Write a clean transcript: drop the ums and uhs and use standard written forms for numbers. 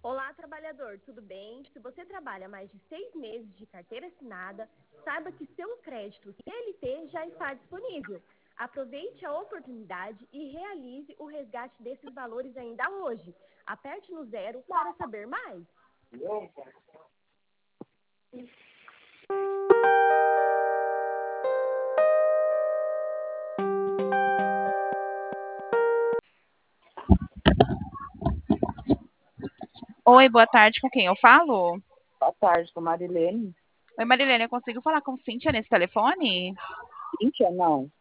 Olá, trabalhador, tudo bem? Se você trabalha mais de 6 meses de carteira assinada, saiba que seu crédito CLT já está disponível. Aproveite a oportunidade e realize o resgate desses valores ainda hoje. Aperte no 0 para saber mais. Oi, boa tarde, com quem eu falo? Boa tarde, com Marilene. Oi, Marilene, eu consigo falar com Cíntia nesse telefone? Cíntia, não.